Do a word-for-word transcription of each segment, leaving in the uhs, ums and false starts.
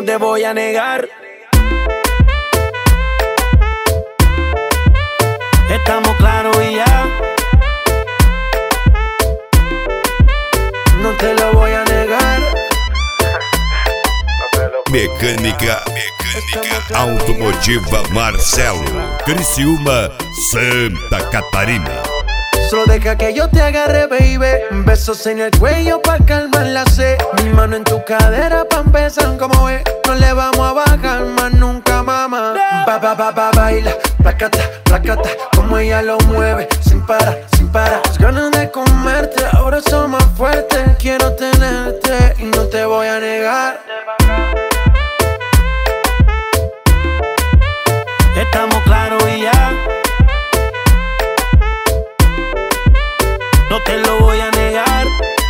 no te voy a negar. Estamos claros y ya. No te lo voy a negar. Mecânica, mecânica automotiva Marcelo, Criciúma, Santa Catarina. Solo deja que yo te agarre, baby. Besos en el cuello pa' calmar la sed. Mi mano en tu cadera pa' empezar, como ves. No le vamos a bajar más nunca, mamá. Ba, ba, ba, ba, baila, placata, placata. Como ella lo mueve, sin parar, sin parar. Las ganas de comerte, ahora son más fuertes. Quiero tenerte y no te voy a negar. Estamos claros y ya. No te lo voy a negar.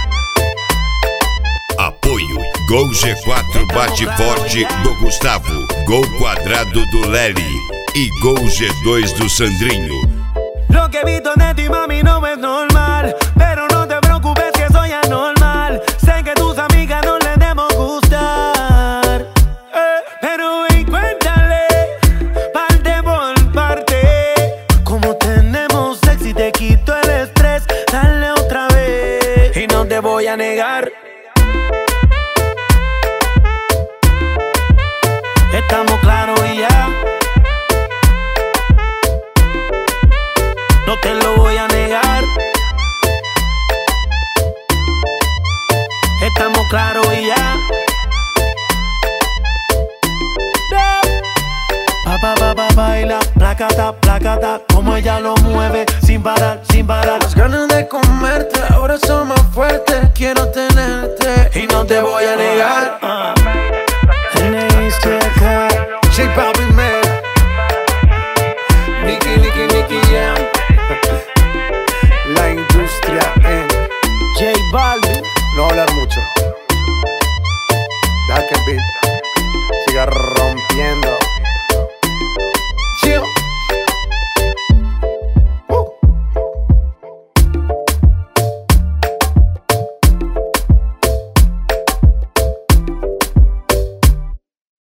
Apoio Gol G quatro bate forte do Gustavo, Gol quadrado do Lely e Gol G dois do Sandrinho. Lo que he visto de ti, mami, no es normal. Pero no te preocupes que soy anormal. Sé que tus amigas no les debemos gustar, eh, pero ven, cuéntale parte por parte. Como tenemos sexy y te quito el estrés. Dale otra vez y no te voy a negar. Estamos claros y ya. No te lo voy a negar. Estamos claros y ya. Pa, pa, pa, pa, baila, placata, placata. Como ella lo mueve, sin parar, sin parar. Las ganas de comerte, ahora son más fuertes. Quiero tenerte y no te voy a negar.